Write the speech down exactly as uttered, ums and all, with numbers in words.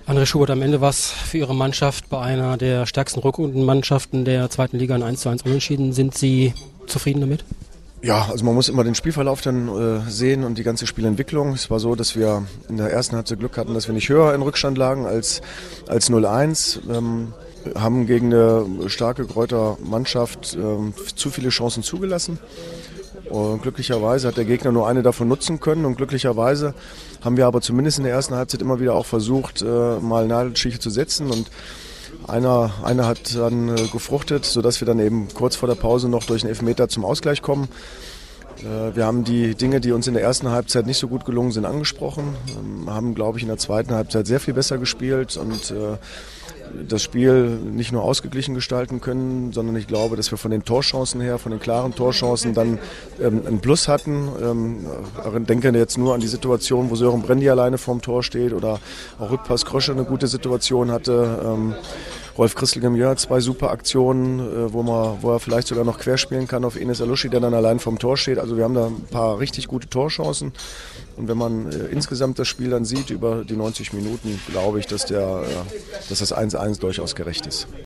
André Schubert, am Ende war es für Ihre Mannschaft bei einer der stärksten Rückrundenmannschaften der zweiten Liga ein eins zu eins Unentschieden. Sind Sie zufrieden damit? Ja, also man muss immer den Spielverlauf dann äh, sehen und die ganze Spielentwicklung. Es war so, dass wir in der ersten Halbzeit Glück hatten, dass wir nicht höher in Rückstand lagen als, als null eins. Ähm, haben gegen eine starke Greuther Mannschaft ähm, zu viele Chancen zugelassen. Und glücklicherweise hat der Gegner nur eine davon nutzen können und glücklicherweise haben wir aber zumindest in der ersten Halbzeit immer wieder auch versucht, äh, mal Nadelstiche zu setzen und einer, einer hat dann äh, gefruchtet, sodass wir dann eben kurz vor der Pause noch durch einen Elfmeter zum Ausgleich kommen. Äh, wir haben die Dinge, die uns in der ersten Halbzeit nicht so gut gelungen sind, angesprochen, ähm, haben, glaube ich, in der zweiten Halbzeit sehr viel besser gespielt und äh, das Spiel nicht nur ausgeglichen gestalten können, sondern ich glaube, dass wir von den Torchancen her, von den klaren Torchancen dann ähm, einen Plus hatten. Ähm, ich denke jetzt nur an die Situation, wo Sören Brendi alleine vorm Tor steht oder auch Rückpass Krösche eine gute Situation hatte. Ähm, Rolf Christel-Gemieux hat zwei super Aktionen, äh, wo, man, wo er vielleicht sogar noch querspielen kann auf Enes Aluschi, der dann allein vorm Tor steht. Also wir haben da ein paar richtig gute Torchancen. Und wenn man äh, insgesamt das Spiel dann sieht über die neunzig Minuten, glaube ich, dass, der, äh, dass das eins eins durchaus gerecht ist.